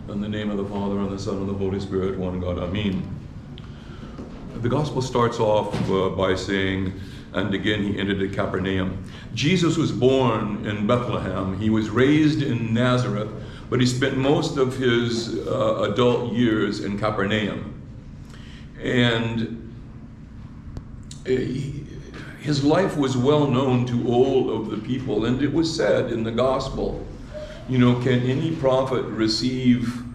In the name of the Father, and the Son, and the Holy Spirit, one God, Amen. The Gospel starts off by saying, and again he entered at Capernaum. Jesus was born in Bethlehem. He was raised in Nazareth, but he spent most of his adult years in Capernaum. And his life was well known to all of the people, and it was said in the Gospel, can any prophet receive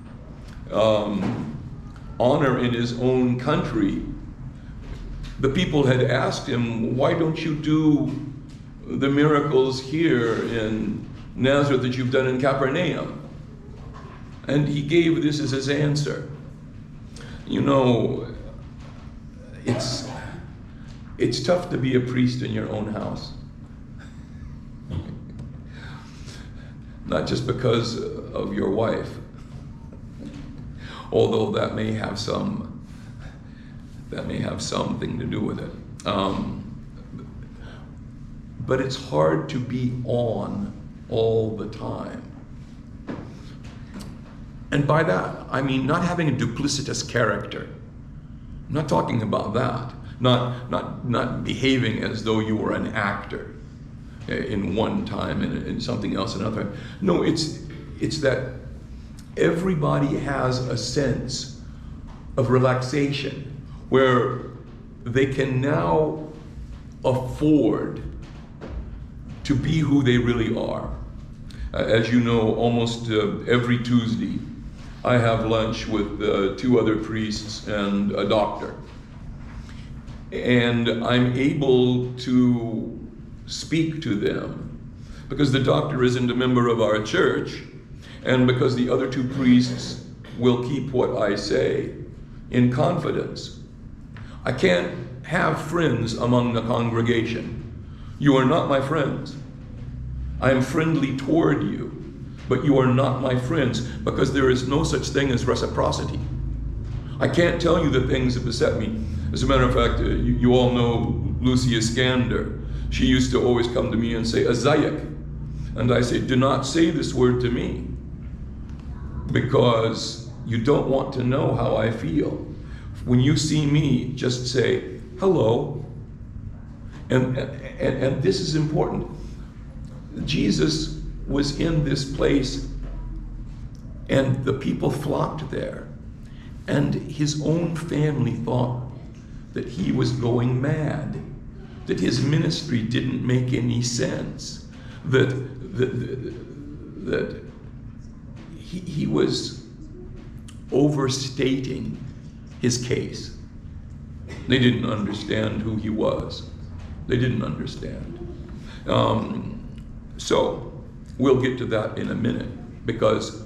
honor in his own country? The people had asked him, why don't you do the miracles here in Nazareth that you've done in Capernaum? And he gave this as his answer. It's tough to be a priest in your own house. Not just because of your wife, although that may have something to do with it. But it's hard to be on all the time. And by that, I mean not having a duplicitous character. I'm not talking about that. Not behaving as though you were an actor in one time and in something else another. No, it's that everybody has a sense of relaxation where they can now afford to be who they really are. As you know, almost every Tuesday, I have lunch with 2 other priests and a doctor. And I'm able to speak to them because the doctor isn't a member of our church, and because the other 2 priests will keep what I say in confidence. I can't have friends among the congregation. You are not my friends. I am friendly toward you, but you are not my friends, because there is no such thing as reciprocity. I can't tell you the things that beset me. As a matter of fact, you all know Lucia Skander. She used to always come to me and say, Azayek. And I say, do not say this word to me, because you don't want to know how I feel. When you see me, just say, hello. And this is important. Jesus was in this place, and the people flocked there. And his own family thought that he was going mad, that his ministry didn't make any sense, that he was overstating his case. They didn't understand who he was. They didn't understand. So we'll get to that in a minute, because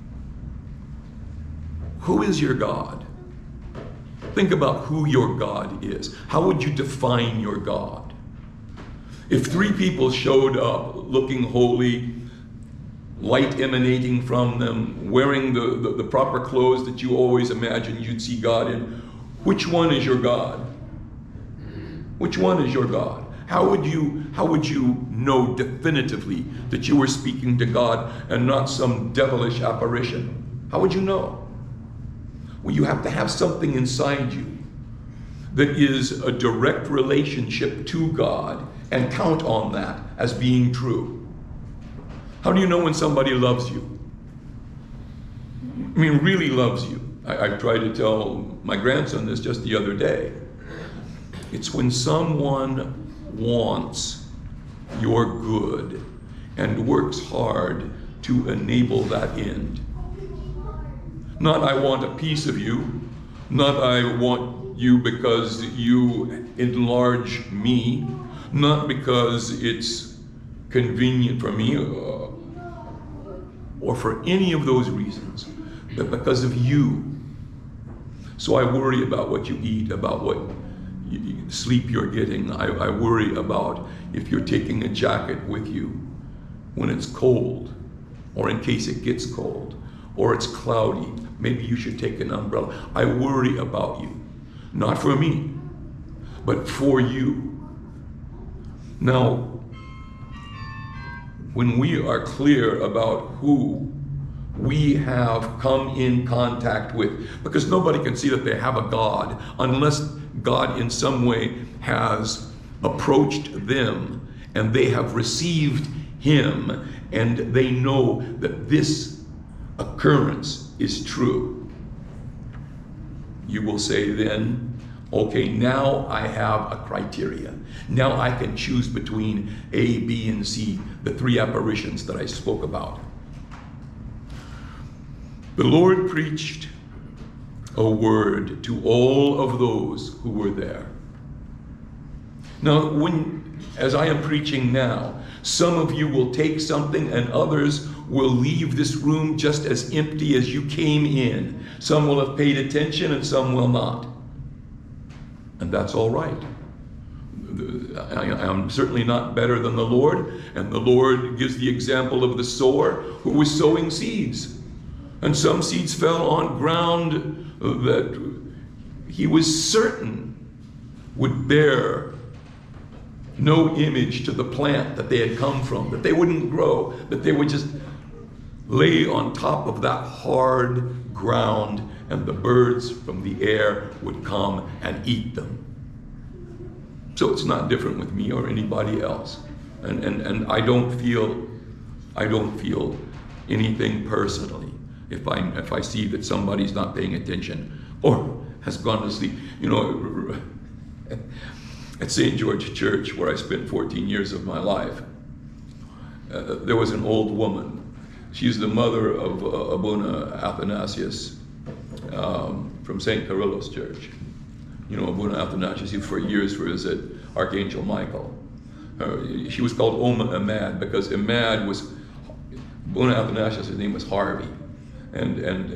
who is your God? Think about who your God is. How would you define your God? If 3 people showed up looking holy, light emanating from them, wearing the proper clothes that you always imagined you'd see God in, which one is your God? Which one is your God? How would you know definitively that you were speaking to God and not some devilish apparition? How would you know? Well, you have to have something inside you that is a direct relationship to God, and count on that as being true. How do you know when somebody loves you? I mean, really loves you. I tried to tell my grandson this just the other day. It's when someone wants your good and works hard to enable that end. Not I want a piece of you, not I want you because you enlarge me, not because it's convenient for me or for any of those reasons, but because of you. So I worry about what you eat, about what sleep you're getting. I worry about if you're taking a jacket with you when it's cold, or in case it gets cold, or it's cloudy. Maybe you should take an umbrella. I worry about you, not for me, but for you. Now, when we are clear about who we have come in contact with. Because nobody can see that they have a God unless God in some way has approached them and they have received Him and they know that this occurrence is true. You will say then, okay, now I have a criteria. Now I can choose between A, B, and C, the three apparitions that I spoke about. The Lord preached a word to all of those who were there. Now, as I am preaching now, some of you will take something and others will leave this room just as empty as you came in. Some will have paid attention and some will not. And that's all right. I am certainly not better than the Lord, and the Lord gives the example of the sower who was sowing seeds. And some seeds fell on ground that he was certain would bear no image to the plant that they had come from, that they wouldn't grow, that they would just lay on top of that hard ground, and the birds from the air would come and eat them. So it's not different with me or anybody else. And I don't feel anything personally if I see that somebody's not paying attention or has gone to sleep. You know, at St. George Church, where I spent 14 years of my life, there was an old woman. She's the mother of Abuna Athanasius from St. Kyrillos Church. You know, Abuna Athanasius, he for years was at Archangel Michael. She was called Oma Imad because Imad was, Abuna Athanasius, his name was Harvey. And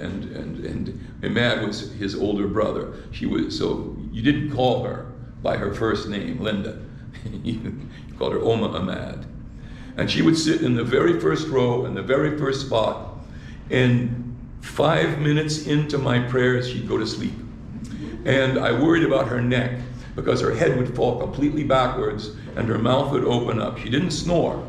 Imad was his older brother. So you didn't call her by her first name, Linda. You called her Oma Imad. And she would sit in the very first row in the very first spot, and 5 minutes into my prayers, she'd go to sleep. And I worried about her neck because her head would fall completely backwards and her mouth would open up. She didn't snore.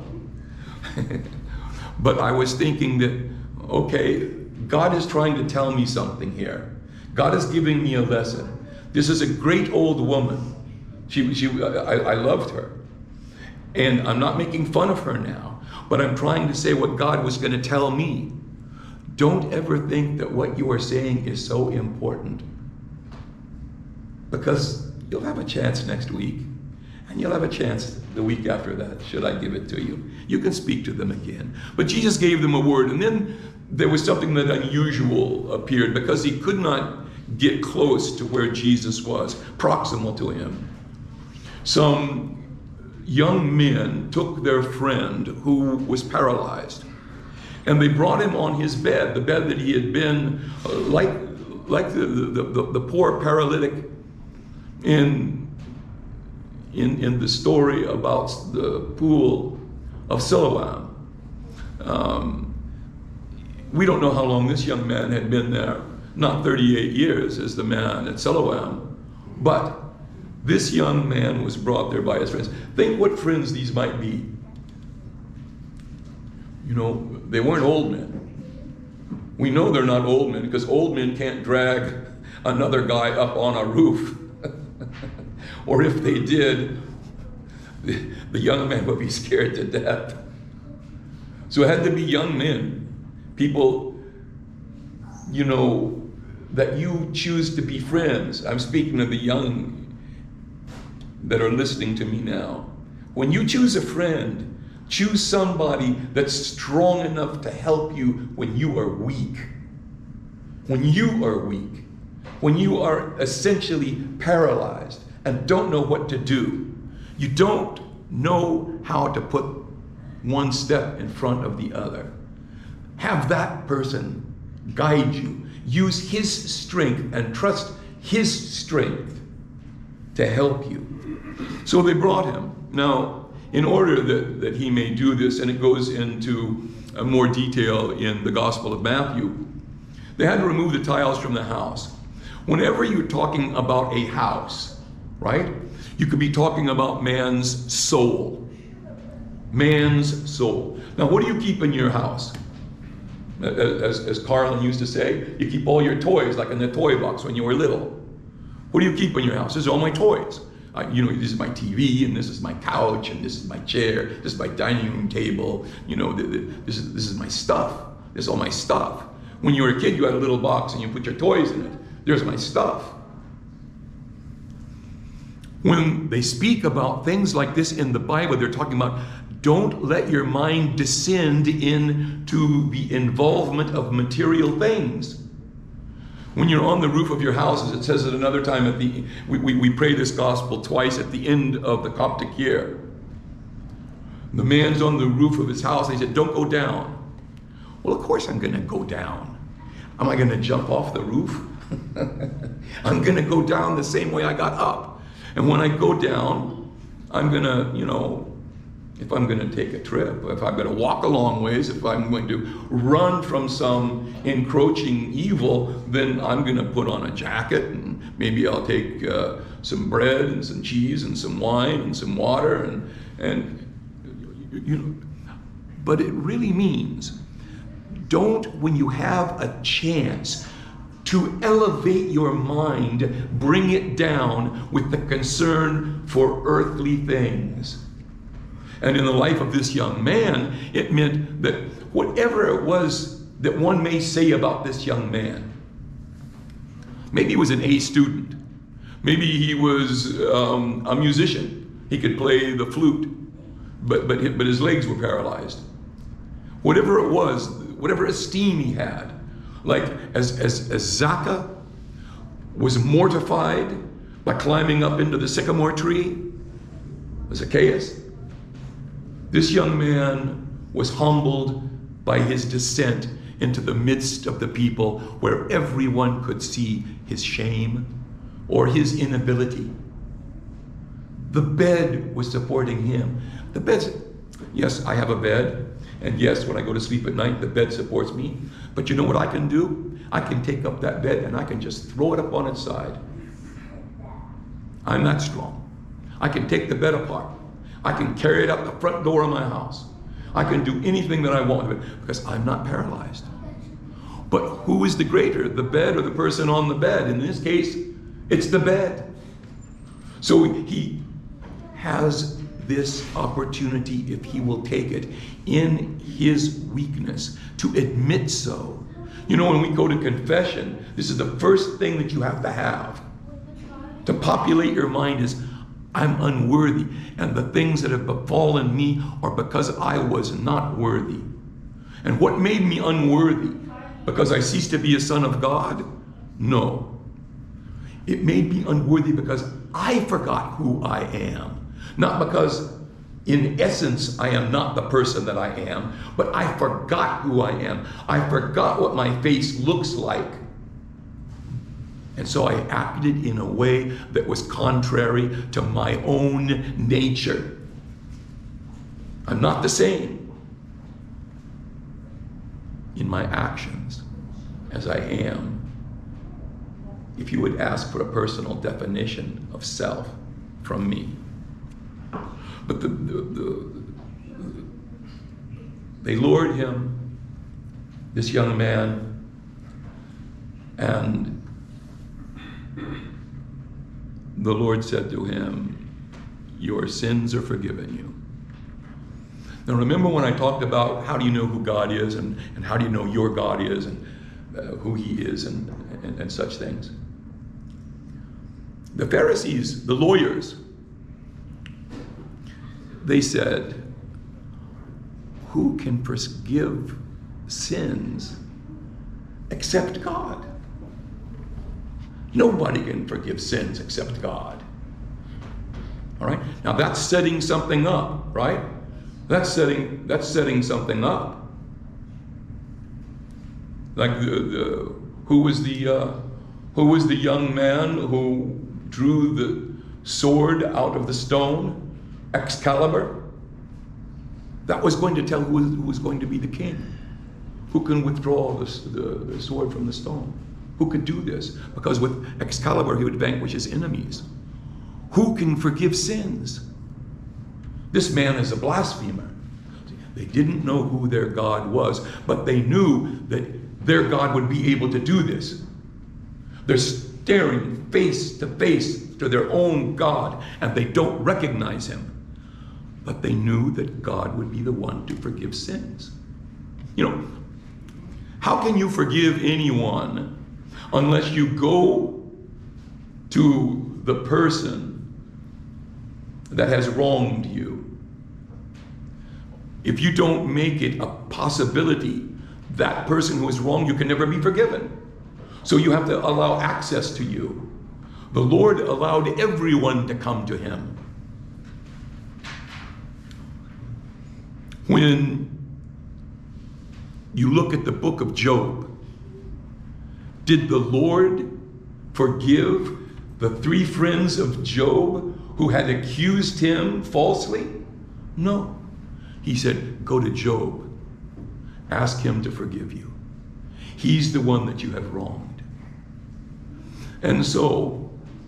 But I was thinking that, okay, God is trying to tell me something here. God is giving me a lesson. This is a great old woman. I loved her. And I'm not making fun of her now, but I'm trying to say what God was going to tell me. Don't ever think that what you are saying is so important, because you'll have a chance next week, and you'll have a chance the week after that, should I give it to you. You can speak to them again. But Jesus gave them a word, and then there was something that unusual appeared, because he could not get close to where Jesus was, proximal to him. Some young men took their friend who was paralyzed, and they brought him on his bed, the bed that he had been, like the poor paralytic in the story about the pool of Siloam. We don't know how long this young man had been there, not 38 years as the man at Siloam, but this young man was brought there by his friends. Think what friends these might be. You know, they weren't old men. We know they're not old men because old men can't drag another guy up on a roof. Or if they did, the young man would be scared to death. So it had to be young men, people, you know, that you choose to be friends. I'm speaking of the young that are listening to me now. When you choose a friend, choose somebody that's strong enough to help you when you are weak. When you are weak. When you are essentially paralyzed and don't know what to do. You don't know how to put one step in front of the other. Have that person guide you. Use his strength and trust his strength to help you. So they brought him. Now, in order that he may do this, and it goes into more detail in the Gospel of Matthew, they had to remove the tiles from the house. Whenever you're talking about a house, right, you could be talking about man's soul. Man's soul. Now, what do you keep in your house? As Carlin used to say, you keep all your toys like in the toy box when you were little. What do you keep in your house? This is all my toys. This is my TV, and this is my couch, and this is my chair, this is my dining room table. This is my stuff. This is all my stuff. When you were a kid, you had a little box and you put your toys in it. There's my stuff. When they speak about things like this in the Bible, they're talking about don't let your mind descend into the involvement of material things. When you're on the roof of your house, as it says at another time, we pray this gospel twice at the end of the Coptic year. The man's on the roof of his house and he said, don't go down. Well, of course I'm going to go down. Am I going to jump off the roof? I'm going to go down the same way I got up. And when I go down, I'm going to, if I'm going to take a trip, if I'm going to walk a long ways, if I'm going to run from some encroaching evil, then I'm going to put on a jacket, and maybe I'll take some bread and some cheese and some wine and some water, but it really means don't, when you have a chance to elevate your mind, bring it down with the concern for earthly things. And in the life of this young man, it meant that whatever it was that one may say about this young man, maybe he was an A student, maybe he was a musician, he could play the flute, but his legs were paralyzed. Whatever it was, whatever esteem he had, like as Zacchaeus was mortified by climbing up into the sycamore tree, Zacchaeus, this young man was humbled by his descent into the midst of the people where everyone could see his shame or his inability. The bed was supporting him. The bed, yes, I have a bed. And yes, when I go to sleep at night, the bed supports me. But you know what I can do? I can take up that bed and I can just throw it up on its side. I'm that strong. I can take the bed apart. I can carry it out the front door of my house. I can do anything that I want with it because I'm not paralyzed. But who is the greater, the bed or the person on the bed? In this case, it's the bed. So he has this opportunity, if he will take it, in his weakness, to admit so. You know, when we go to confession, this is the first thing that you have to populate your mind is, I'm unworthy, and the things that have befallen me are because I was not worthy. And what made me unworthy? Because I ceased to be a son of God? No. It made me unworthy because I forgot who I am. Not because in essence I am not the person that I am, but I forgot who I am. I forgot what my face looks like. And so I acted in a way that was contrary to my own nature. I'm not the same in my actions as I am. If you would ask for a personal definition of self from me. But they lured him, this young man, and the Lord said to him, your sins are forgiven you. Now remember when I talked about how do you know who God is and how do you know your God is and who he is and such things. The Pharisees, the lawyers, they said, who can forgive sins except God? Nobody can forgive sins except God. All right? Now that's setting something up, right? That's setting something up. Like who was the young man who drew the sword out of the stone? Excalibur. That was going to tell who was going to be the king. Who can withdraw the sword from the stone? Who could do this? Because with Excalibur he would vanquish his enemies. Who can forgive sins? This man is a blasphemer. They didn't know who their God was, but they knew that their God would be able to do this. They're staring face to face to their own God, and they don't recognize him. But they knew that God would be the one to forgive sins. You know, how can you forgive anyone unless you go to the person that has wronged you? If you don't make it a possibility, that person who has wronged you can never be forgiven. So you have to allow access to you. The Lord allowed everyone to come to him. When you look at the book of Job, did the Lord forgive the 3 friends of Job who had accused him falsely? No. He said, go to Job. Ask him to forgive you. He's the one that you have wronged. And so,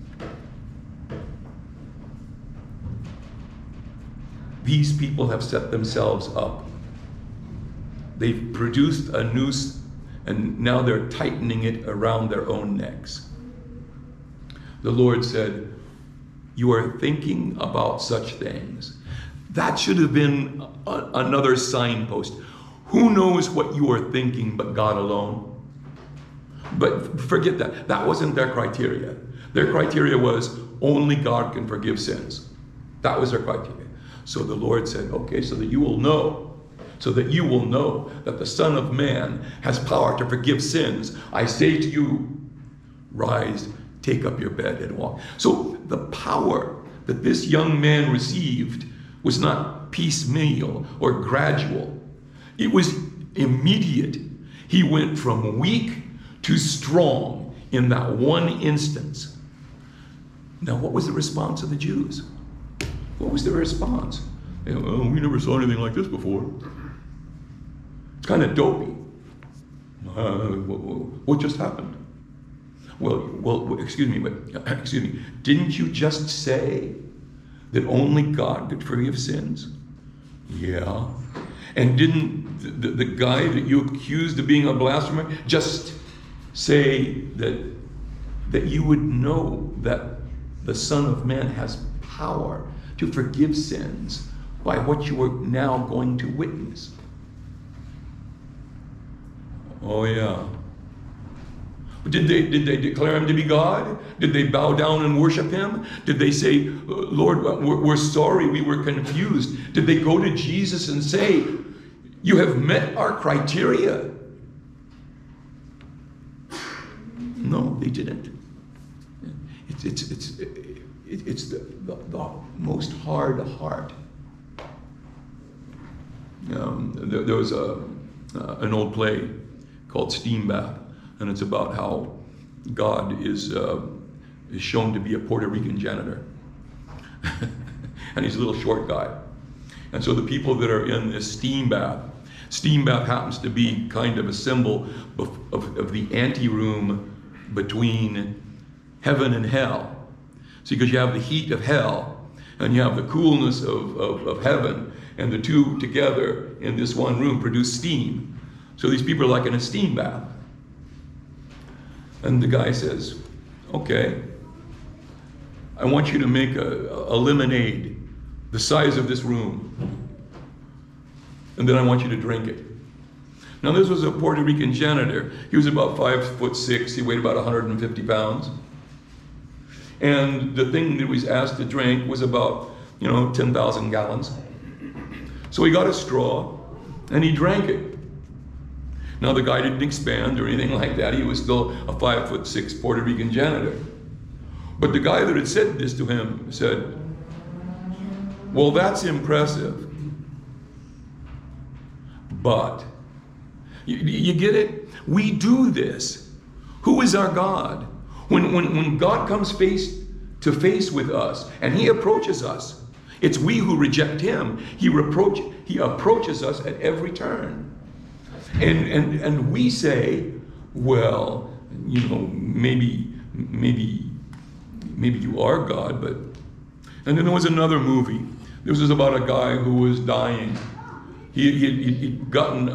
these people have set themselves up. They've produced a noose, and now they're tightening it around their own necks. The Lord said, you are thinking about such things. That should have been another signpost. Who knows what you are thinking but God alone? But forget that. That wasn't their criteria. Their criteria was only God can forgive sins. That was their criteria. So the Lord said, okay, so that you will know that the Son of Man has power to forgive sins, I say to you, rise, take up your bed and walk. So the power that this young man received was not piecemeal or gradual. It was immediate. He went from weak to strong in that one instance. Now, what was the response of the Jews? What was their response? We never saw anything like this before. It's kind of dopey. What just happened? Well, excuse me. Didn't you just say that only God could forgive sins? Yeah. And didn't the guy that you accused of being a blasphemer just say that you would know that the Son of Man has power to forgive sins by what you are now going to witness? Oh yeah. Did they declare him to be God? Did they bow down and worship him? Did they say, Lord, we're sorry, we were confused? Did they go to Jesus and say, you have met our criteria? No, they didn't. It's the most hard heart. There was an old play called Steam Bath, and it's about how God is shown to be a Puerto Rican janitor. And he's a little short guy. And so the people that are in this steam bath happens to be kind of a symbol of the anteroom between heaven and hell. See, because you have the heat of hell and you have the coolness of heaven, and the two together in this one room produce steam. So these people are like in a steam bath. And the guy says, okay, I want you to make a lemonade the size of this room, and then I want you to drink it. Now this was a Puerto Rican janitor. He was about 5'6". He weighed about 150 pounds. And the thing that he was asked to drink was about, 10,000 gallons. So he got a straw and he drank it. Now the guy didn't expand or anything like that. He was still a 5'6" Puerto Rican janitor. But the guy that had said this to him said, well, that's impressive. But, you get it? We do this. Who is our God? When God comes face to face with us and he approaches us, it's we who reject him. He approaches us at every turn. And we say, well, maybe you are God, but... And then there was another movie. This was about a guy who was dying He'd gotten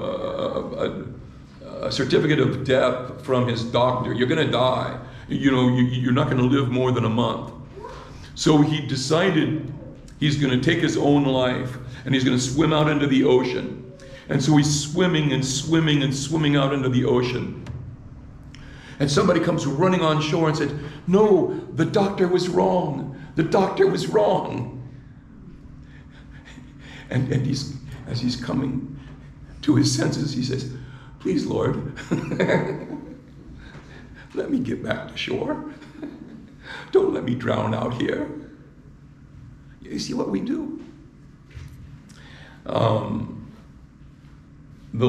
a certificate of death from his doctor. You're going to die. You're not going to live more than a month. So he decided he's going to take his own life, and he's going to swim out into the ocean. And so he's swimming and swimming and swimming out into the ocean. And somebody comes running on shore and said, "No, the doctor was wrong. The doctor was wrong." And as he's coming to his senses, he says, "Please, Lord, let me get back to shore. Don't let me drown out here." You see what we do? The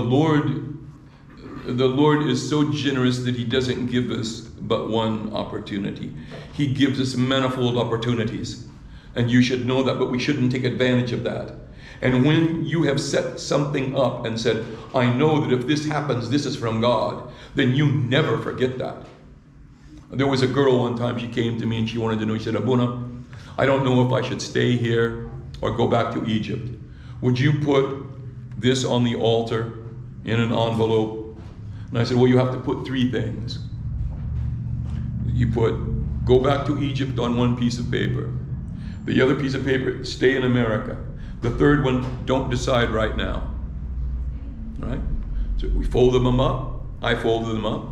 Lord is so generous that he doesn't give us but one opportunity. He gives us manifold opportunities. And you should know that, but we shouldn't take advantage of that. And when you have set something up and said, "I know that if this happens, this is from God," then you never forget that. There was a girl one time, she came to me and she wanted to know, she said, "Abuna, I don't know if I should stay here or go back to Egypt. Would you put this on the altar in an envelope?" And I said, "Well, you have to put 3 things. You put, go back to Egypt on one piece of paper. The other piece of paper, stay in America. The third one, don't decide right now." All right? So we folded them up. I folded them up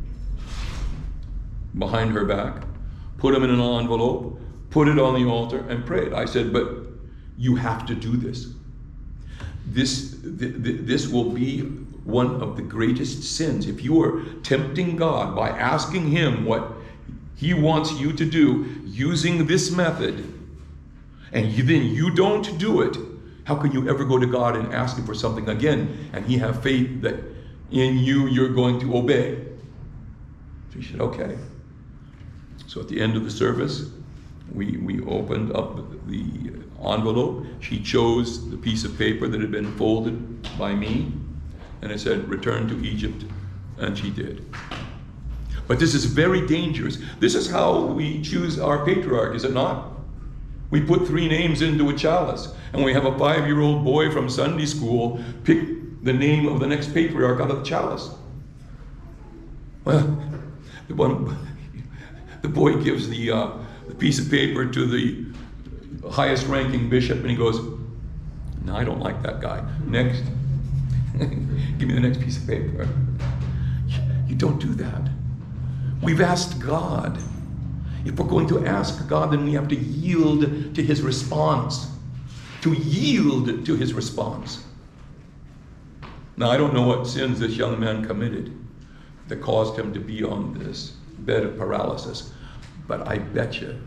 behind her back, put them in an envelope, put it on the altar, and prayed. I said, "But you have to do this. This will be one of the greatest sins. If you are tempting God by asking him what he wants you to do using this method, and then you don't do it, how can you ever go to God and ask him for something again, and he have faith that in you you're going to obey?" So she said, "Okay." So at the end of the service, we opened up the envelope. She chose the piece of paper that had been folded by me, and it said, "Return to Egypt," and she did. But this is very dangerous. This is how we choose our patriarch, is it not? We put 3 names into a chalice, and we have a 5-year-old boy from Sunday school pick the name of the next patriarch out of the chalice. Well, the boy gives the piece of paper to the highest ranking bishop, and he goes, "No, I don't like that guy. Next." "Give me the next piece of paper." You don't do that. We've asked God. If we're going to ask God, then we have to yield to his response. To yield to his response. Now, I don't know what sins this young man committed that caused him to be on this bed of paralysis, but I bet you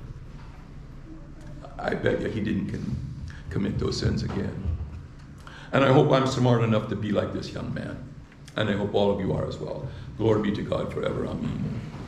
he didn't commit those sins again. And I hope I'm smart enough to be like this young man. And I hope all of you are as well. Glory be to God forever. Amen.